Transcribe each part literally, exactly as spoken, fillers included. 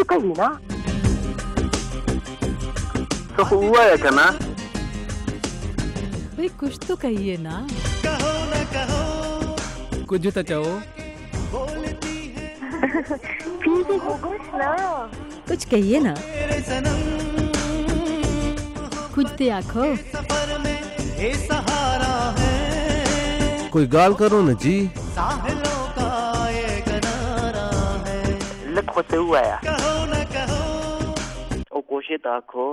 تو کہیے نا. تو ہوا ہے کنا بھئی کچھ تو کہیے نا. کہو نہ کہو کچھ تو چاہو. پھر بھی گوگوش نا. کچھ کہیے نا. میرے صنم کچھ تو آکھو. سفر میں اے سہارا ہے کوئی گال کرو نا جی. ساحلوں کا یہ کنارہ ہے. لکھو سے ہوا ہے کہو نہ کہو او کوشے تاکھو.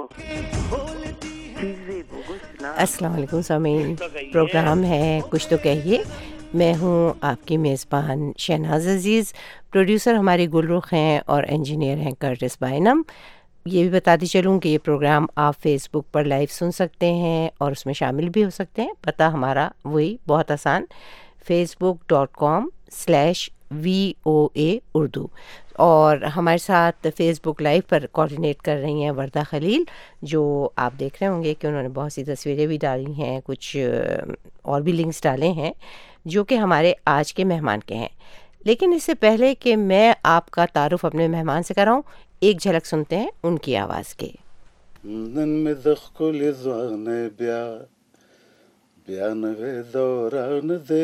السلام علیکم سامعین، پروگرام ہے کچھ تو کہیے. میں ہوں آپ کی میزبان شہناز عزیز. پروڈیوسر ہماری گلرخ ہیں اور انجینئر ہیں کرٹس بائنم. یہ بھی بتاتی چلوں کہ یہ پروگرام آپ فیس بک پر لائیو سن سکتے ہیں اور اس میں شامل بھی ہو سکتے ہیں. پتہ ہمارا وہی بہت آسان، Facebook dot com slash V O A Urdu. اور ہمارے ساتھ فیس بک لائیو پر کوارڈینیٹ کر رہی ہیں وردہ خلیل، جو آپ دیکھ رہے ہوں گے کہ انہوں نے بہت سی تصویریں بھی ڈالی ہیں، کچھ اور بھی لنکس ڈالے ہیں جو کہ ہمارے آج کے مہمان کے ہیں. لیکن اس سے پہلے کہ میں آپ کا تعارف اپنے مہمان سے کراؤں، ایک جھلک سنتے ہیں ان کی آواز کے. نن می دخل زوان بیا بیا نوے دوران دے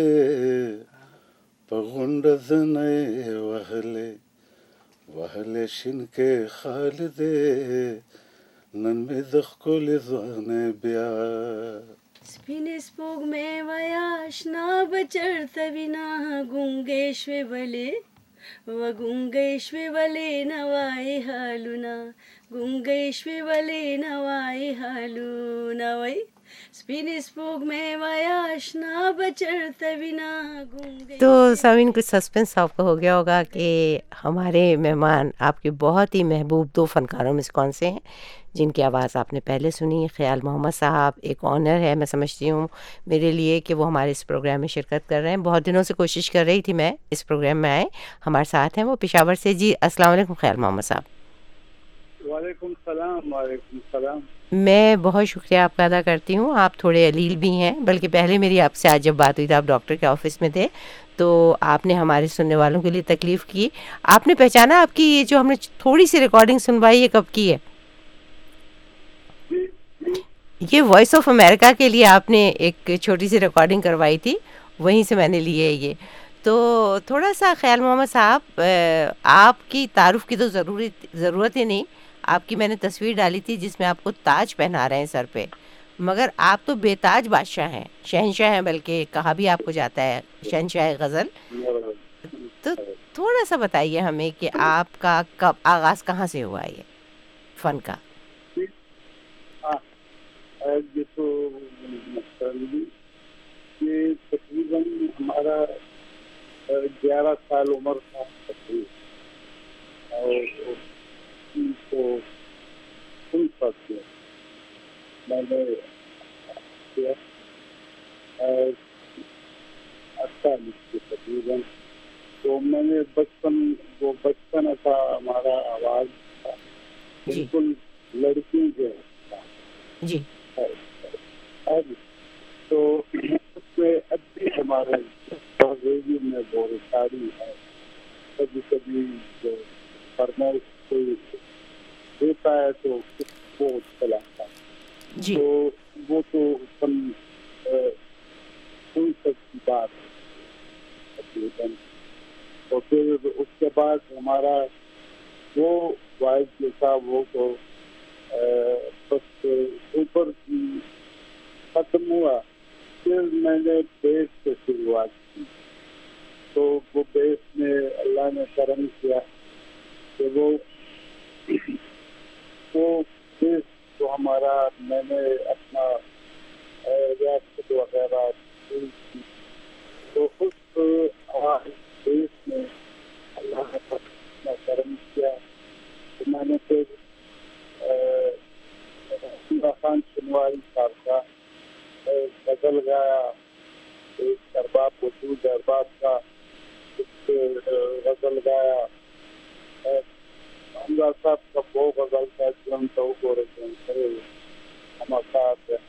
پغنڈ زنے وحلے وحلے شن کے خال دے نن می دخل زوان بیا. ಸ್ಪಿನಿಸ್ಪೋಗ್ ಮೇವಯಾಶ್ನಾ ಬಚರ್ತವಿನ ಗುಂಗೇಶ್ವೆ ಬಲೆ ವ ಗುಂಗೇಶ್ವೆ ಬಲೆ ನವಾಯಿ ಹಾಲುನ ಗುಂಗೇಶ್ವೆ ಬಲೆ ನವಾಯಿ ಹಾಲು ನವೈ ಸ್ಪಿನಿಸ್ಪೋಗ್ ಮೇವಯಾಶ್ನಾ ಬಚರ್ತವಿನ ಗುಂಗೇಶ್ವೆ. تو سامعین کچھ سسپنس آپ کو ہو گیا ہوگا کہ ہمارے مہمان آپ کے بہت ہی محبوب دو فنکاروں میں سے کون سے ہیں جن کی آواز آپ نے پہلے سنی. خیال محمد صاحب ایک آنر ہے میں سمجھتی ہوں میرے لیے کہ وہ ہمارے اس پروگرام میں شرکت کر رہے ہیں. بہت دنوں سے کوشش کر رہی تھی میں اس پروگرام میں آئے. ہمارے ساتھ ہیں وہ پشاور سے. جی السلام علیکم خیال محمد صاحب. وعلیکم السلام. وعلیکم السلام. میں بہت شکریہ آپ کا ادا کرتی ہوں. آپ تھوڑے علیل بھی ہیں، بلکہ پہلے میری آپ سے آج جب بات ہوئی تھی آپ ڈاکٹر کے آفس میں تھے تو آپ نے ہمارے سننے والوں کے لیے تکلیف کی. آپ نے پہچانا آپ کی یہ جو ہم نے تھوڑی سی ریکارڈنگ سنوائی ہے کب کی ہے؟ یہ وائس آف امریکہ کے لیے آپ نے ایک چھوٹی سی ریکارڈنگ کروائی تھی، وہیں سے میں نے لی ہے یہ. تو تھوڑا سا خیال محمد صاحب آپ کی تعارف کی تو ضروری ضرورت ہی نہیں. آپ کی میں نے تصویر ڈالی تھی جس میں آپ کو تاج پہنا رہے ہیں سر پہ، مگر آپ تو بے تاج بادشاہ ہیں، شہنشاہ ہیں، بلکہ کہا بھی آپ کو جاتا ہے شہنشاہ غزل. تو تھوڑا سا بتائیے ہمیں کہ آپ کا کب آغاز کہاں سے ہوا یہ فن کا؟ یہ تو یہ تقریباً ہمارا گیارہ سال عمر تھا اور کو فل ساتھ کیا میں نے اڑتالیس کے تقریباً. تو میں نے بچپن وہ بچپن تھا ہمارا آواز تھا بالکل لڑکی جو جی. تو اس میں اب بھی ہمارے ریڈیو میں بہت ساری ہے. کبھی کبھی جو فرمائش کوئی دیتا ہے تو وہ چلاتا ہے. تو وہ تو سن تک کی بات ہے. تو پھر اس کے بعد ہمارا وہ وائس جو تھا وہ تو بس اوپر کی ختم ہوا. پھر میں نے بیس سے شروعات کی. تو وہ بیس میں اللہ نے کرم کیا کہ وہ وہ بیس تو ہمارا میں نے اپنا ریاست وغیرہ کی. تو اس آواز بیس میں اللہ نے اپنا کرم کیا. تو میں نے پھر خان شنواری صاحب کا غزل گایا، ایک ارباب وجود ارباب کا غزل گایا. حمزہ صاحب کا وہ غزل کا جن تو کو رجن کرے ہمارا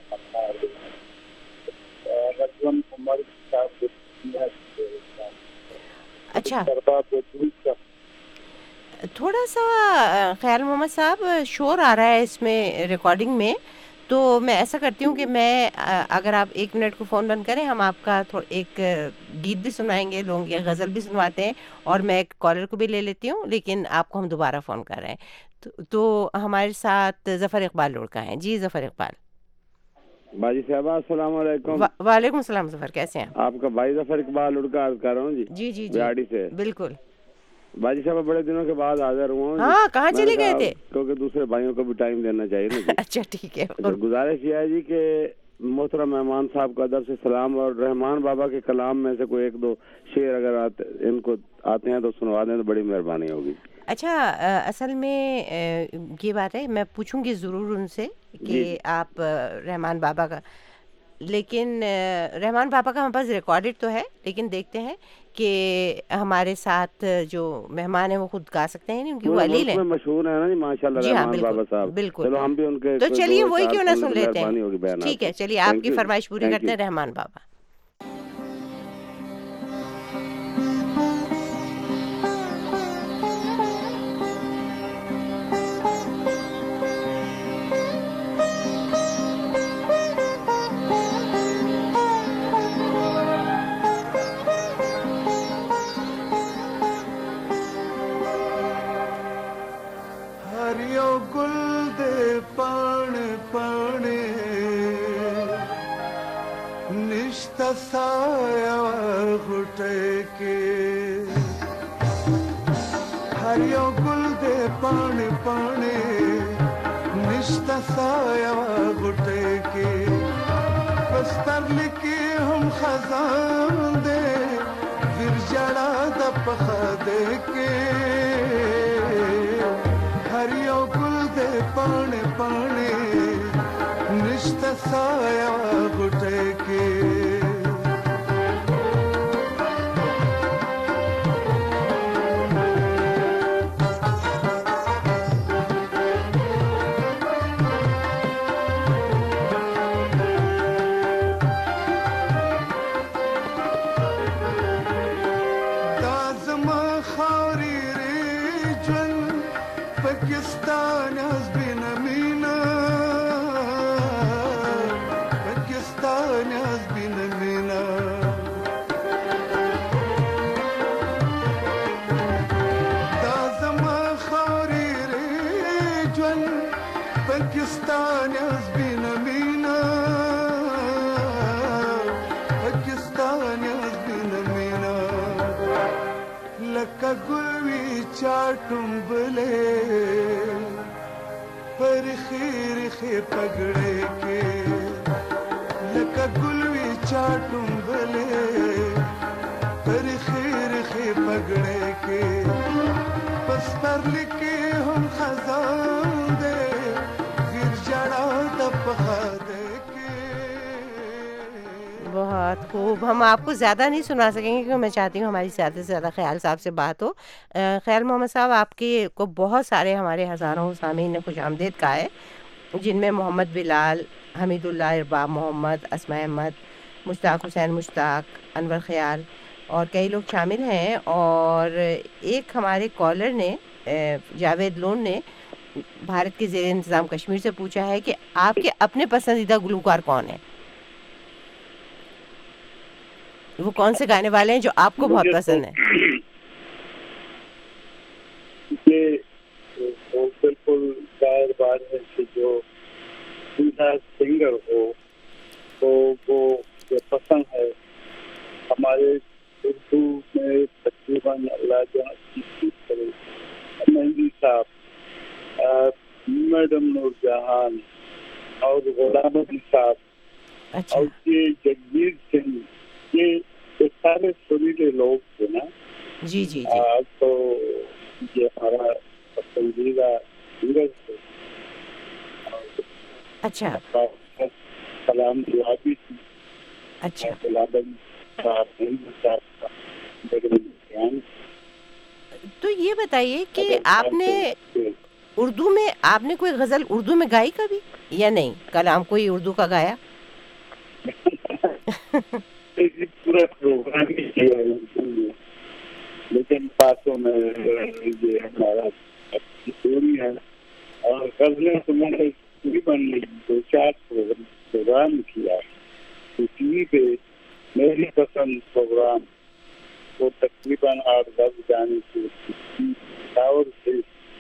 رجن عمر صاحب. اچھا ارباب وجود کا تھوڑا سا خیال محمد صاحب شور آ رہا ہے اس میں ریکارڈنگ میں، تو میں ایسا کرتی ہوں کہ میں اگر آپ ایک منٹ کو فون بند کریں، ہم آپ کا ایک گیت بھی سنائیں گے، لوگ یہ غزل بھی سنواتے ہیں، اور میں ایک کالر کو بھی لے لیتی ہوں، لیکن آپ کو ہم دوبارہ فون کر رہے ہیں۔ تو, تو ہمارے ساتھ ظفر اقبال لڑکا ہیں۔ جی ظفر اقبال۔ باجی صاحبہ السلام علیکم۔ وعلیکم السلام ظفر، کیسے ہیں آپ کا بھائی ظفر اقبال لڑکا عرض کر رہا ہوں جی جی جی بیاڑی سے۔ بالکل باجی صاحبہ بڑے دنوں کے بعد حاضر ہوا ہوں۔ ہاں کہاں چلے گئے تھے؟ کیونکہ دوسرے بھائیوں کو بھی ٹائم دینا چاہیے نا جی۔ اچھا ٹھیک ہے۔ گزارش یہ ہے جی کہ محترم مہمان صاحب کا ادب سے سلام، اور رحمان بابا کے کلام میں سے کوئی ایک دو شعر اگر آتے ان کو آتے ہیں تو سنوا دیں تو بڑی مہربانی ہوگی۔ اچھا اصل میں یہ بات ہے، میں پوچھوں گی ضرور ان سے کہ آپ رحمان بابا کا، لیکن رحمان بابا کا ہمارے پاس ریکارڈڈ تو ہے، لیکن دیکھتے ہیں کہ ہمارے ساتھ جو مہمان ہیں وہ خود گا سکتے ہیں، ان کی وہ علیل ہیں، مشہور ہے نا جی ماشاءاللہ رحمان بابا صاحب۔ بالکل، چلو ہم بھی ان کے، تو چلیے وہی کیوں نہ سن لیتے ہیں۔ ٹھیک ہے، چلیے آپ کی فرمائش پوری کرتے ہیں، رحمان بابا۔ سایہ گھٹے کے ہریو گل دے پانے پانے نشتا سایہ گھٹے کے بستر لکے ہم خزان دے پھر جڑا دپ دے کے ہریو گل دے پانے پانے نشتا سایہ گھٹے کے چاٹمبلے پر خیر خے پگڑے کے لکا گلوی چاٹمبلے پر خیر خے پگڑے کے پس پر لکے ہم خزان دے پھر جڑا دپخا دے کے۔ بہت خوب، ہم آپ کو زیادہ نہیں سنا سکیں گے کیونکہ میں چاہتی ہوں ہماری زیادہ سے زیادہ خیال صاحب سے بات ہو۔ خیال محمد صاحب، آپ کے کو بہت سارے ہمارے ہزاروں سامعین نے خوش آمدید کہا ہے، جن میں محمد بلال، حمید اللہ ارباب محمد، اسماء احمد، مشتاق حسین مشتاق، انور خیال اور کئی لوگ شامل ہیں۔ اور ایک ہمارے کالر نے، جاوید لون نے، بھارت کے زیر انتظام کشمیر سے پوچھا ہے کہ آپ کے اپنے پسندیدہ گلوکار کون ہیں؟ وہ کون سے گانے والے ہیں جو آپ کو بہت پسند ہیں؟ بالکل ظاہر بات ہے کہ جو سنگر ہو تو وہ جو پسند ہے، ہمارے اردو میں تقریباً اللہ جہاں مہندی صاحب، میڈم نور جہان اور غلام علی صاحب اور یہ جگبیر سنگھ، یہ سارے سریلے لوگ تھے نا جی جی تو یہ ہمارا پسندیدہ سنگر تھے۔ اچھا، کلام جوابی تھی۔ اچھا، تو یہ بتائیے کہ آپ نے اردو میں، آپ نے کوئی غزل اردو میں گائی کبھی یا نہیں؟ کلام کوئی اردو کا گایا؟ پورا پروگرام ہی کیا لیکن باتوں میں یہ ہمارا چوری ہے. اور غزلیں تو میں نے تقریباً دو چار پروگرام کیا ٹی وی پہ. میری پسند پروگرام وہ تقریباً آٹھ دس جانے کی اور سے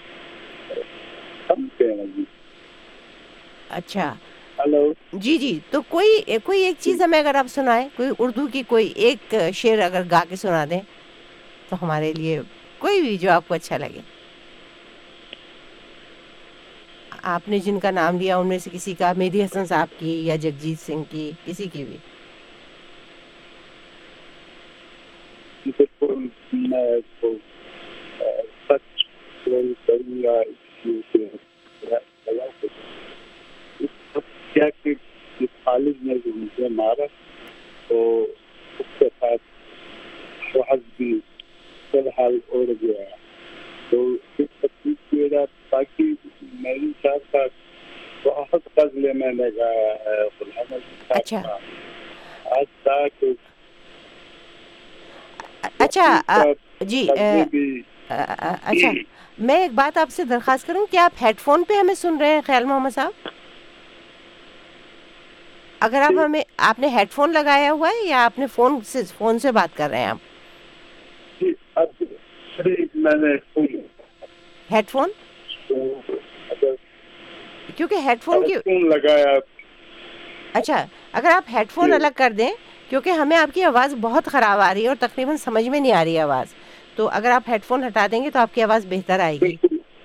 سمجھتے ہیں جی. اچھا ہلو جی جی. تو کوئی کوئی ایک چیز ہمیں اگر آپ سنائیں, کوئی اردو کی کوئی ایک شعر اگر گا کے سنا دیں تو ہمارے لیے, کوئی بھی جو آپ کو اچھا لگے. آپ نے جن کا نام لیا ان میں سے کسی کا, مہدی حسن صاحب کی یا جگجیت سنگھ کی, کسی کی بھی. میں تو سچ کروں گا کیا کہ خالد نے جو مجھے مارا تو اس کے ساتھ بہت بھی فی الحال اڑ گیا. تو اس تکلیف کی وجہ باقی میری ساتھ ساتھ بہت غزلیں میں نے گایا ہے غلام علی صاحب کا آج تک. اچھا جی اچھا, میں ایک بات آپ سے درخواست کروں, کیا آپ ہیڈ فون پہ ہمیں سن رہے ہیں خیال محمد صاحب؟ اگر آپ ہمیں, آپ نے ہیڈ فون لگایا ہوا ہے یا آپ نے فون سے فون سے بات کر رہے ہیں آپ؟ میں نے ہیڈ فون, کیونکہ ہیڈ فون کی لگایا. اچھا, اگر آپ ہیڈ فون الگ کر دیں, کیونکہ ہمیں آپ کی آواز بہت خراب آ رہی ہے اور تقریباً سمجھ میں نہیں آ رہی ہے آواز, تو اگر آپ ہیڈ فون ہٹا دیں گے تو آپ کی آواز بہتر آئے گی.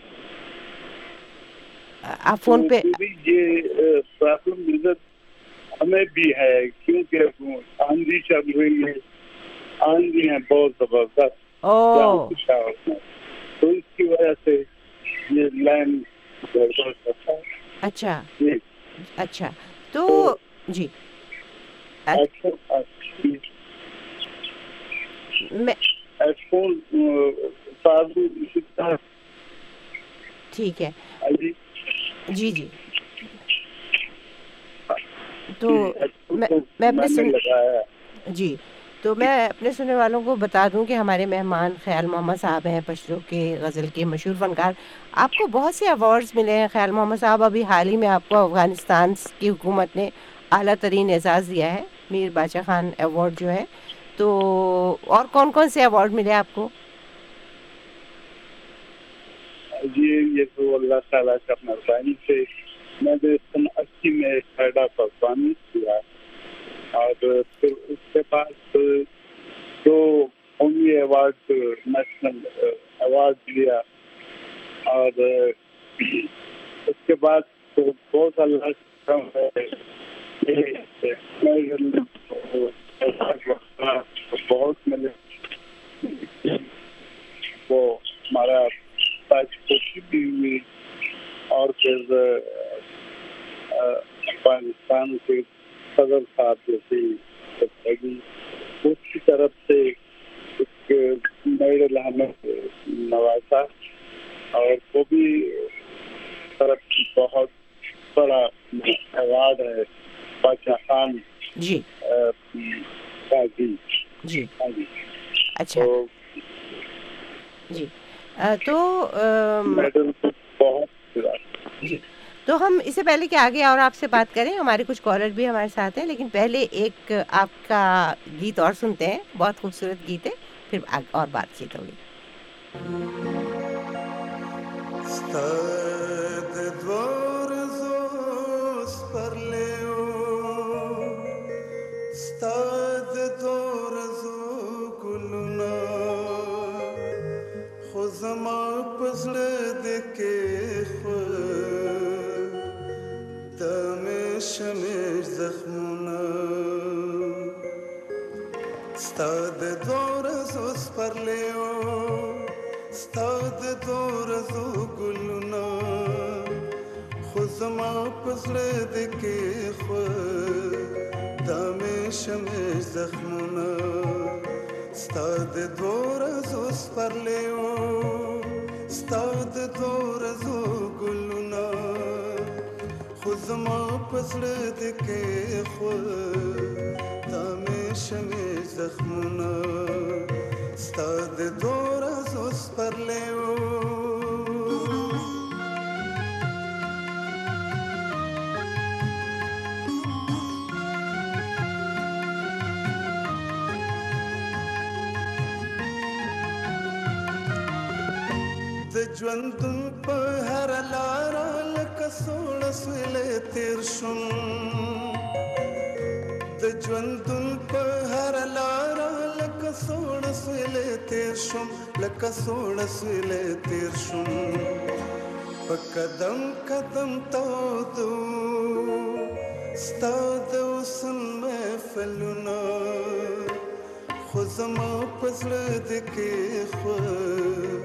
آپ فون پہ یہ پرابلم ہمیں بھی ہے کیونکہ آندھی چل رہی ہے, آندھی ہے بہت زبردست, تو اس کی وجہ سے یہ لائن. اچھا اچھا, تو جی ٹھیک ہے جی جی. تو میں اپنے سن جی تو میں اپنے سننے والوں کو بتا دوں کہ ہمارے مہمان خیال محمد صاحب ہیں, پشتو کے غزل کے مشہور فنکار. آپ کو بہت سے ایوارڈز ملے ہیں خیال محمد صاحب. ابھی حال ہی میں آپ کو افغانستان کی حکومت نے اعلیٰ ترین اعزاز دیا ہے, میر باچا خان ایوارڈ جو ہے. تو اور کون کون سے ایوارڈ ملے آپ کو؟ جی یہ تو اللہ تعالیٰ کا مہربانی سے میں نے سن اسی میں فائدہ پرفارمنس کیا, اور پھر اس کے بعد جو قومی ایوارڈ نیشنل ایوارڈ لیا, اور اس کے بعد تو بہت اللہ بہت ملے. وہ ہمارا خوشی بھی ہوئی, اور پھر افغانستان کے صدر صاحب جیسے اس کی طرف سے ایک میڈل ہمیں نوازا, اور وہ بھی طرف کی بہت بڑا ایوارڈ ہے باچا خان جی کا. جی جی اچھا جی. تو جی تو ہم اس سے پہلے کہ آگے اور آپ سے بات کریں, ہمارے کچھ کالر بھی ہمارے ساتھ ہیں, لیکن پہلے ایک آپ کا گیت اور سنتے ہیں, بہت خوبصورت گیت ہے, پھر اور بات چیت ہوگی. شمش زخمونا ستاد دور زوز پر لیو ستاد دور زو گلونا خزما پسر دکے خود دام شمش زخمونا ستاد دور زوز پر لیو ستاد دور زو گلونا خزما پسر دکے خود دام شمش زخمونا ستاد دور از اس پر لیو د ژوندون په هر لاره لکه سوړ سویلې تیر شوم د ژوندون په هر لاره لکه سوړ سویلې تیر شوم لکه سوړ سویلې تیر شوم په قدم قدم تودو ستا د حسن محفلونه خو زما په زړه د کې خو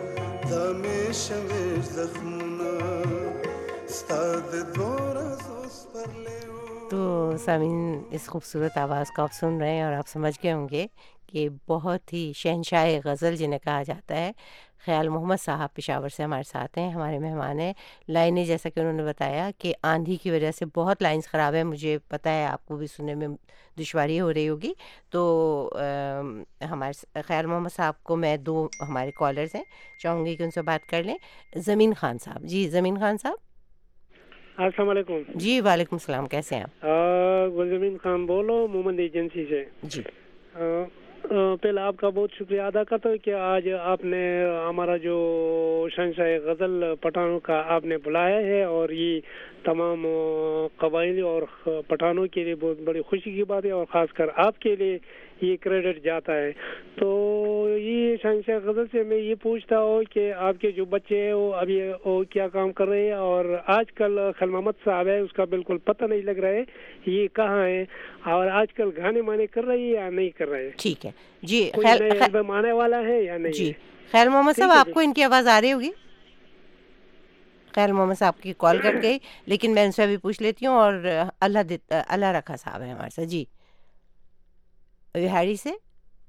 تو سامعین اس خوبصورت آواز کو آپ سن رہے ہیں اور آپ سمجھ گئے ہوں گے کہ بہت ہی شہنشاہ غزل جنہیں کہا جاتا ہے خیال محمد صاحب پشاور سے ہمارے ساتھ ہیں، ہمارے مہمان ہیں۔ لائنیں جیسا کہ انہوں نے بتایا کہ آندھی کی وجہ سے بہت لائنز خراب ہیں، مجھے پتہ ہے آپ کو بھی سننے میں دشواری ہو رہی ہوگی، تو ہمارے خیال محمد صاحب کو میں دو ہمارے کالرز ہیں چاہوں گی کہ ان سے بات کر لیں۔ زمین خان صاحب، جی زمین خان صاحب السلام علیکم۔ جی وعلیکم السلام، کیسے ہیں آپ؟ زمین خان بولو مومند ایجنسی سے۔ جی پہلے آپ کا بہت شکریہ ادا کرتا ہوں کہ آج آپ نے ہمارا جو شہنشاہ غزل پٹھانوں کا آپ نے بلایا ہے، اور یہ تمام قبائلی اور پٹھانوں کے لیے بہت بڑی خوشی کی بات ہے، اور خاص کر آپ کے لیے یہ کریڈٹ جاتا ہے۔ تو یہ شہنشاہ غزل سے میں یہ پوچھتا ہوں کہ آپ کے جو بچے ہیں وہ ابھی وہ کیا کام کر رہے ہیں، اور آج کل خیال محمد صاحب ہے اس کا بالکل پتہ نہیں لگ رہا ہے یہ کہاں ہے، اور آج کل گانے مانے کر رہے ہیں یا نہیں کر رہے ہیں؟ ٹھیک ہے جی، البم آنے والا ہے یا نہیں؟ جی خیال محمد صاحب آپ کو ان کی آواز آ رہی ہوگی؟ خیال محمد صاحب کی کال کٹ گئی، لیکن میں ان سے ابھی پوچھ لیتی ہوں۔ اور اللہ اللہ رکھا صاحب ہے ہمارے ساتھ، جی بہاڑی سے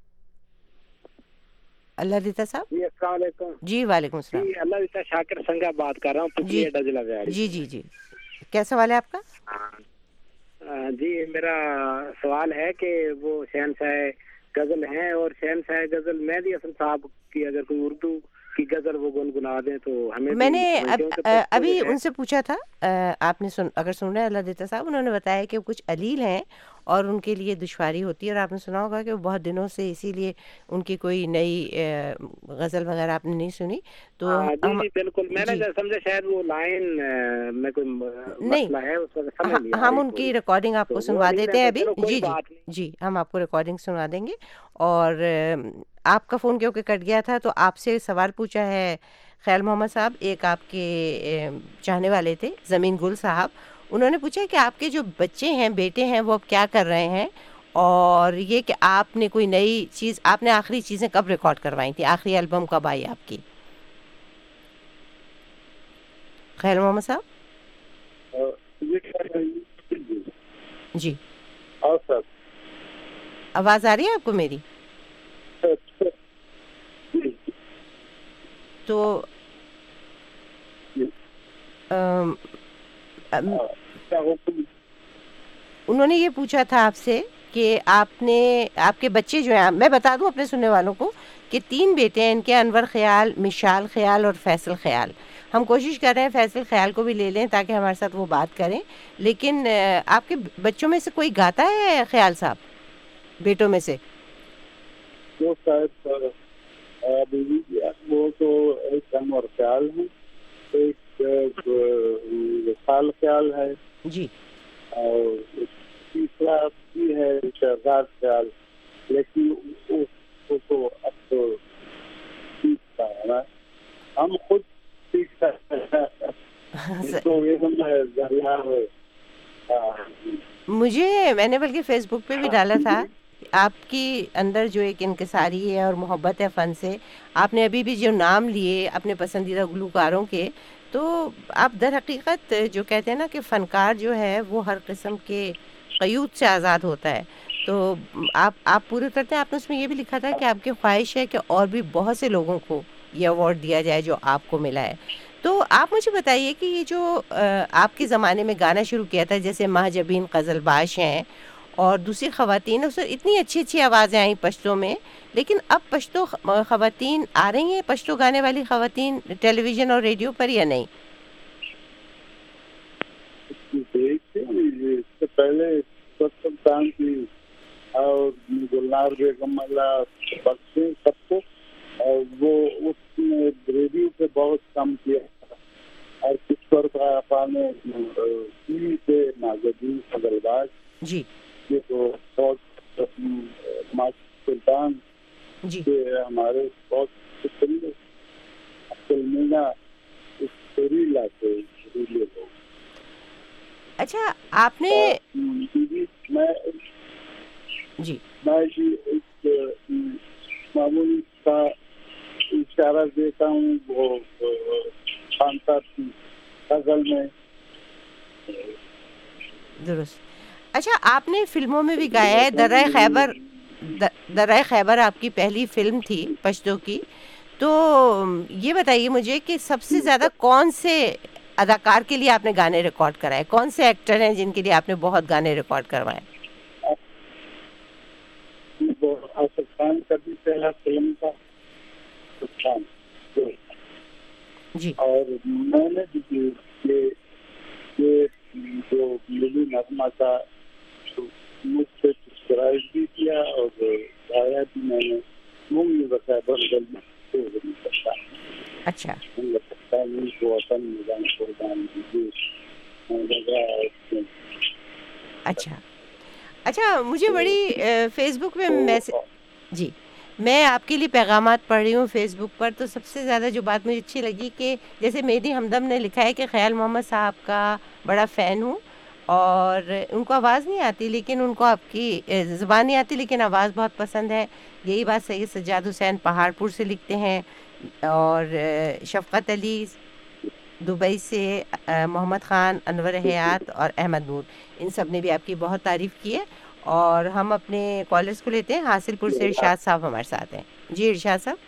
اللہ دیتا صاحب۔ جی السلام علیکم۔ جی وعلیکم السلام۔ جی اللہ دیتا شاکر سنگا بات کر رہا ہوں، جی جی جی جی کیا سوال ہے آپ کا؟ جی میرا سوال ہے کہ وہ شہنشاہ غزل ہیں، اور شہنشاہ غزل مہدی حسن صاحب کی اگر کوئی اردو کی غزل وہ گنگنا دیں تو ہمیں۔ میں نے ابھی ان سے پوچھا تھا، آپ نے سن اگر سن رہے ہیں اللہ دیتا صاحب، انہوں نے بتایا کہ کچھ علیل ہیں اور ان کے لیے دشواری ہوتی ہے، اور آپ نے سنا ہوگا کہ وہ بہت دنوں سے اسی لیے ان کی کوئی نئی غزل وغیرہ آپ نے نہیں سنی۔ تو جی بالکل میں نے سمجھا شاید وہ لائن میں کوئی مسئلہ ہے اس وقت سمجھ لیا۔ ہم ان کی ریکارڈنگ آپ کو سنوا دیتے ہیں ابھی، جی جی جی ہم آپ کو ریکارڈنگ سنوا دیں گے۔ اور آپ کا فون کیونکہ کٹ گیا تھا تو آپ سے سوال پوچھا ہے خیال محمد صاحب، ایک آپ کے چاہنے والے تھے زمین گل صاحب، انہوں نے پوچھا کہ آپ کے جو بچے ہیں بیٹے ہیں وہ اب کیا کر رہے ہیں، اور یہ کہ آپ نے کوئی نئی چیز، آپ نے آخری چیزیں کب ریکارڈ کروائی تھی، آخری البم کب آئی آپ کی؟ خیال محمد صاحب جی آواز آ رہی ہے آپ کو میری؟ تو انہوں نے یہ پوچھا تھا آپ سے کہ آپ نے آپ کے بچے جو ہیں، میں بتا دوں اپنے سننے والوں کو کہ تین بیٹے ہیں ان کے، انور خیال، مشال خیال اور فیصل خیال۔ ہم کوشش کر رہے ہیں فیصل خیال کو بھی لے لیں تاکہ ہمارے ساتھ وہ بات کریں، لیکن آپ کے بچوں میں سے کوئی گاتا ہے خیال صاحب، بیٹوں میں سے؟ وہ شاید وہ تو ایک انور خیال ہے، ایک وصال خیال ہے جی، اور تیسرا بھی ہے شہزاد خیال، لیکن اس کو اب تو سیکھتا ہے نا، ہم خود سیکھتا ہے تو مجھے میں نے بلکہ فیس بک پہ بھی ڈالا تھا آپ کی اندر جو ایک انکساری ہے اور محبت ہے فن سے۔ آپ نے ابھی بھی جو نام لیے اپنے پسندیدہ گلوکاروں کے، تو آپ در حقیقت جو کہتے ہیں نا کہ فنکار جو ہے وہ ہر قسم کے قیود سے آزاد ہوتا ہے، تو آپ آپ پورے کرتے ہیں۔ آپ نے اس میں یہ بھی لکھا تھا کہ آپ کی خواہش ہے کہ اور بھی بہت سے لوگوں کو یہ ایوارڈ دیا جائے جو آپ کو ملا ہے۔ تو آپ مجھے بتائیے کہ یہ جو آپ کے زمانے میں گانا شروع کیا تھا، جیسے مہجبین غزل باش ہیں اور دوسری خواتین اس وقت اتنی اچھی اچھی آوازیں آئیں پشتو میں، لیکن اب پشتو خواتین آ رہی ہیں، پشتو گانے والی خواتین ٹیلی ویژن اور ریڈیو پر یا نہیں؟ دیکھتے ہیں اس سے پہلے سلطان کی اور گلنار بیگم اللہ بخشے سب کو، اور وہ اس نے ریڈیو پہ بہت کم کیا، اور کس پر پانے ٹی وی پہ نازدین فضل باز جی یہ تو بہت سلطان جی ہمارے بہت اصل مینا اس لاتے لوگ. اچھا آپ نے میں جی میں ایک معمولی کا اشارہ دیتا ہوں وہ خانتا کی غزل میں. درست. اچھا آپ نے فلموں میں بھی گایا ہے، درہ خیبر درہ خیبر آپ کی پہلی فلم تھی پشتو کی، تو یہ بتائیے مجھے کہ سب سے زیادہ کون سے اداکار کے لیے آپ نے گانے ریکارڈ کرائے، کون سے ایکٹر ہیں جن کے لیے آپ نے بہت گانے ریکارڈ کروائے؟ آصف خان کا بھی پہلا فلم تھا جی، اور میں نے بھی یہ جو ملی نغمہ تھا مجھ سے سبسکرائب بھی کیا اور گایا بھی میں نے مونگی بتایا بندل میں. اچھا اچھا اچھا مجھے بڑی فیس بک پہ میسج جی میں آپ کے لیے پیغامات پڑھ رہی ہوں فیس بک پر، تو سب سے زیادہ جو بات مجھے اچھی لگی کہ جیسے مہدی ہمدم نے لکھا ہے کہ خیال محمد صاحب کا بڑا فین ہوں، اور ان کو آواز نہیں آتی لیکن ان کو آپ کی زبان نہیں آتی لیکن آواز بہت پسند ہے. یہی بات سید سجاد حسین پہاڑ پور سے لکھتے ہیں، اور شفقت علی دبئی سے، محمد خان، انور حیات اور احمد نور، ان سب نے بھی آپ کی بہت تعریف کی ہے. اور ہم اپنے کالرز کو لیتے ہیں. حاصل پور سے ارشاد صاحب ہمارے ساتھ ہیں. جی ارشاد صاحب.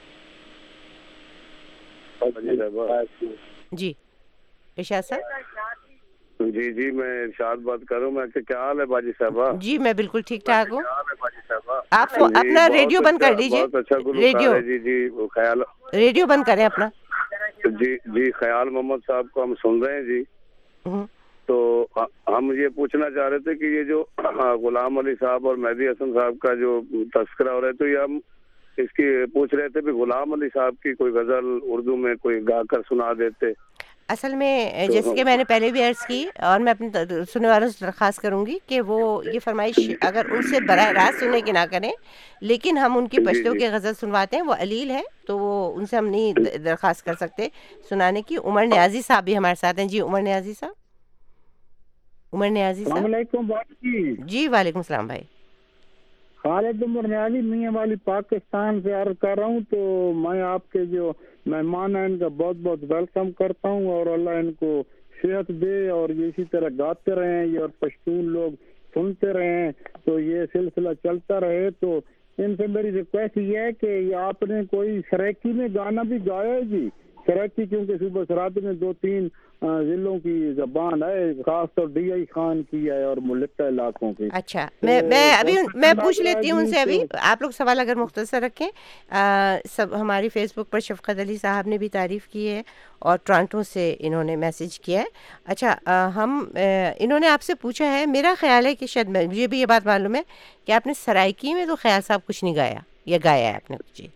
جی ارشاد صاحب. جی جی میں ارشاد بات کر رہا ہوں. میں کیا حال ہے باجی صاحبہ؟ جی میں بالکل ٹھیک ٹھاک ہوں. آپ اپنا ریڈیو بند کر دیجیے. ریڈیو جی جی خیال ریڈیو بند کریں اپنا. جی جی خیال محمد صاحب کو ہم سن رہے ہیں جی. تو ہم یہ پوچھنا چاہ رہے تھے کہ یہ جو غلام علی صاحب اور مہدی حسن صاحب کا جو تذکرہ ہو رہا ہے، تو یہ ہم اس کی پوچھ رہے تھے کہ غلام علی صاحب کی کوئی غزل اردو میں کوئی گا کر سنا دیتے. اصل میں جیسے کہ میں نے پہلے بھی عرض کی، اور میں اپنے سننے والوں سے درخواست کروں گی کہ وہ یہ فرمائش اگر ان سے براہ راست سننے کی نہ کریں، لیکن ہم ان کی پشتو کی غزل سنواتے ہیں. وہ علیل ہے تو وہ ان سے ہم نہیں درخواست کر سکتے سنانے کی. عمر نیازی صاحب بھی ہمارے ساتھ ہیں. جی عمر نیازی صاحب. عمر نیازی صاحب. السلام علیکم باجی. جی وعلیکم السلام بھائی. خالد عمر نیازی میاں والی پاکستان سے عرض کر رہا ہوں. تو میں آپ کے جو مہمان ہیں ان کا بہت بہت ویلکم کرتا ہوں، اور اللہ ان کو صحت دے اور یہ اسی طرح گاتے رہیں یہ، اور پشتون لوگ سنتے رہیں، تو یہ سلسلہ چلتا رہے. تو ان سے میری ریکویسٹ یہ ہے کہ یہ آپ نے کوئی سریکی میں گانا بھی گایا ہے جی. سریکی کیونکہ صوبہ سرحد میں دو تین ضلعوں کی زبان ہے، خاص طور ڈی آئی خان کی ہے اور ملکہ علاقوں کی. اچھا میں میں ابھی میں پوچھ لیتی ہوں ان سے. ابھی آپ لوگ سوال اگر مختصر رکھیں. سب ہماری فیس بک پر شفقت علی صاحب نے بھی تعریف کی ہے، اور ٹورانٹو سے انہوں نے میسج کیا ہے. اچھا ہم انہوں نے آپ سے پوچھا ہے، میرا خیال ہے کہ شاید مجھے بھی یہ بات معلوم ہے کہ آپ نے سرائکی میں تو خیال صاحب کچھ نہیں گایا، یا گایا ہے آپ نے کچھ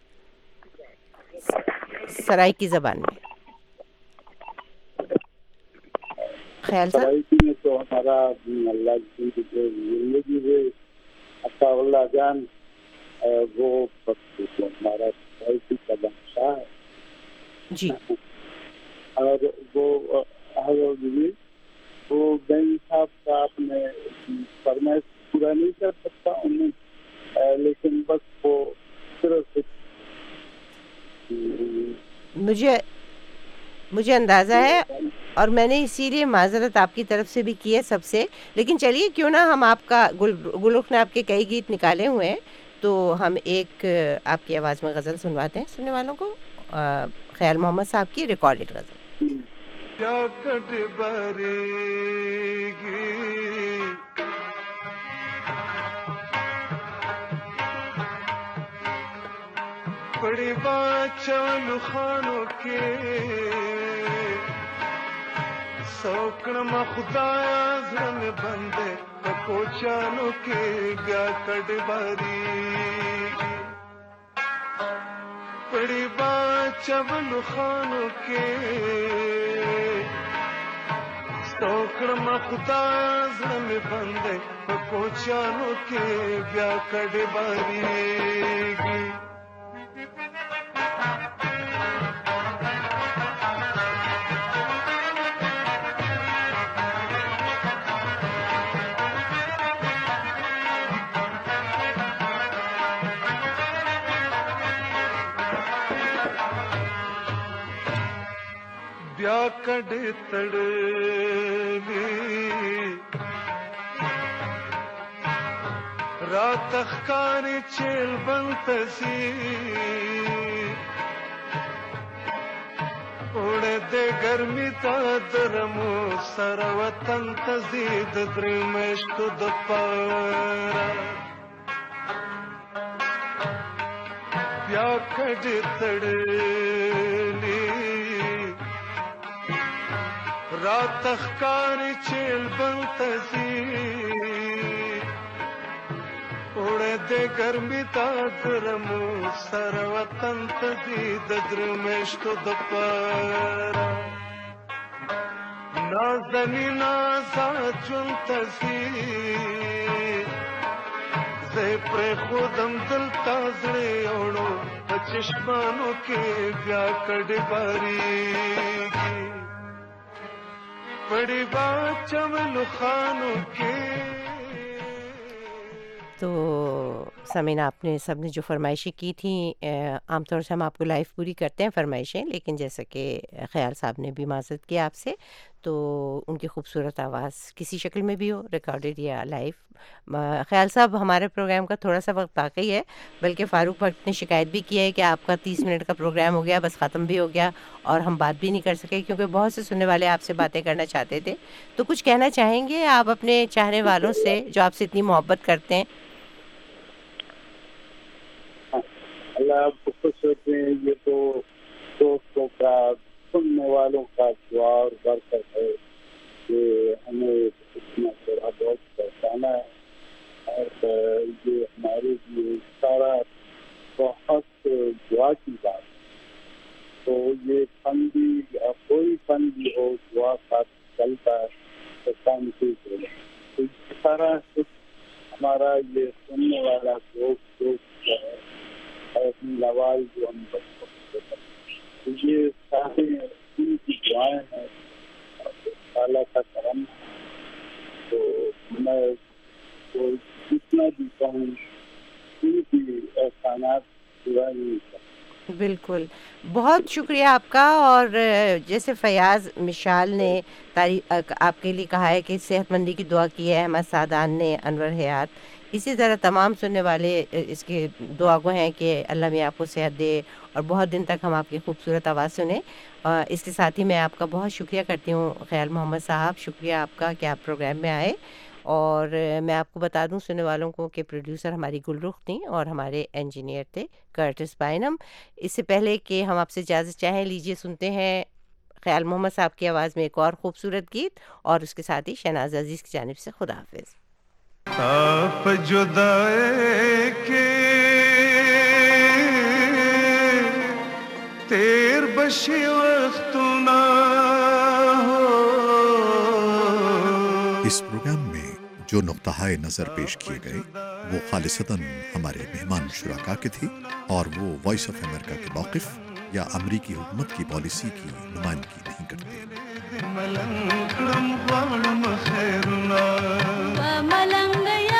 سرائکی زبان میں؟ خیال سرائکی میں تو ہمارا اللہ کی زندگی ہے عطا اللہ جان، وہ ہمارا سرائکی کا بادشاہ ہے جی. اور وہ وہ گنج صاحب کا آپ نے فرمائش پورا نہیں کر سکتا انہیں، لیکن بس وہ صرف مجھے مجھے اندازہ ہے، اور میں نے اسی لیے معذرت آپ کی طرف سے بھی کی ہے سب سے. لیکن چلیے کیوں نہ ہم آپ کا گل گلرخ نے آپ کے کئی گیت نکالے ہوئے ہیں، تو ہم ایک آپ کی آواز میں غزل سنواتے ہیں سننے والوں کو. خیال محمد صاحب کی ریکارڈڈ غزل. باچل خانو کې سوکړم خدایا زړه مې بندې په کوچانو کې بیا کډ باري پړې باچل خانو کې سوکړم خدایا زړه مې بندې په کوچانو کې بیا کډ باري بیا کډې تړلې رات ښکاري چیل بنتسي اوړه دې ګرمي تا درمو سره وطن ته زید درې میاشتو د پاره بیا کډې تړلې رات ښکاري چیل بنتسي اوړه دې ګرمي تا درمو سره وطن ته دي د درې میاشتو د پاره نازنین آزاد ژوند ته ځي زه پرېښودم دلته زړې اوړو په چشمانو کې بیا کډې بارېږي بڑی بات چمل خانوں کے. تو سامعین آپ نے سب نے جو فرمائشیں کی تھیں عام طور سے ہم آپ کو لائیو پوری کرتے ہیں فرمائشیں، لیکن جیسا کہ خیال صاحب نے بھی معذرت کیا آپ سے، تو ان کی خوبصورت آواز کسی شکل میں بھی ہو ریکارڈڈ یا لائیو. خیال صاحب ہمارے پروگرام کا تھوڑا سا وقت باقی ہے، بلکہ فاروق بھٹ نے شکایت بھی کی ہے کہ آپ کا تیس منٹ کا پروگرام ہو گیا، بس ختم بھی ہو گیا اور ہم بات بھی نہیں کر سکے کیونکہ بہت سے سننے والے آپ سے باتیں کرنا چاہتے تھے. تو کچھ کہنا چاہیں گے آپ اپنے چاہنے والوں سے جو آپ سے اتنی محبت کرتے ہیں؟ اللہ آپ کو خوش ہوتے ہیں. یہ تو دوستوں کا سننے والوں کا دعا اور برکت ہے کہ ہمیں اتنا تھوڑا بہت پہچانا ہے، اور یہ ہمارے لیے سارا بہت دعا کی بات. تو یہ فن بھی کوئی فن بھی ہو دعا ساتھ چلتا ہے تو کام ٹھیک ہو جائے. تو سارا کچھ ہمارا یہ سننے والا دوست دوست ہے اور اپنی آواز جو ہم بچوں کو یہ سارے ان کی دعائیں ہیں، اللہ کا کرم. تو میں تو جتنا بھی کہوں ان کی احسانات پورا نہیں کرتا. بالکل، بہت شکریہ آپ کا. اور جیسے فیاض مشال نے تعریف آپ کے لیے کہا ہے کہ صحت مندی کی دعا کی ہے، احمد سعدان نے، انور حیات، اسی طرح تمام سننے والے اس کے دعا گو ہیں کہ اللہ میں آپ کو صحت دے اور بہت دن تک ہم آپ کی خوبصورت آواز سنیں. اس کے ساتھ ہی میں آپ کا بہت شکریہ کرتی ہوں خیال محمد صاحب، شکریہ آپ کا کہ آپ پروگرام میں آئے. اور میں آپ کو بتا دوں سننے والوں کو کہ پروڈیوسر ہماری گلرخ تھیں اور ہمارے انجینئر تھے کرٹس بائنم. اس سے پہلے کہ ہم آپ سے اجازت چاہیں، لیجیے سنتے ہیں خیال محمد صاحب کی آواز میں ایک اور خوبصورت گیت، اور اس کے ساتھ ہی شہناز عزیز کی جانب سے خدا حافظ. آپ جدائے کے تیر بشی وقت نہ ہو. اس پروگرام میں جو نقطۂ نظر پیش کیے گئے وہ خالصتاً ہمارے مہمان شرکا کے تھے، اور وہ وائس آف امریکہ کے موقف یا امریکی حکومت کی پالیسی کی نمائندگی نہیں کرتے. ملنگ